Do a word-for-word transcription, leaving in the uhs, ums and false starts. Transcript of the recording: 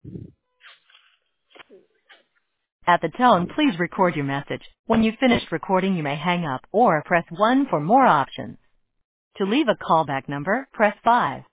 At the tone, please record your message. When you've finished recording, you may hang up or press one for more options. To leave a callback number, press five.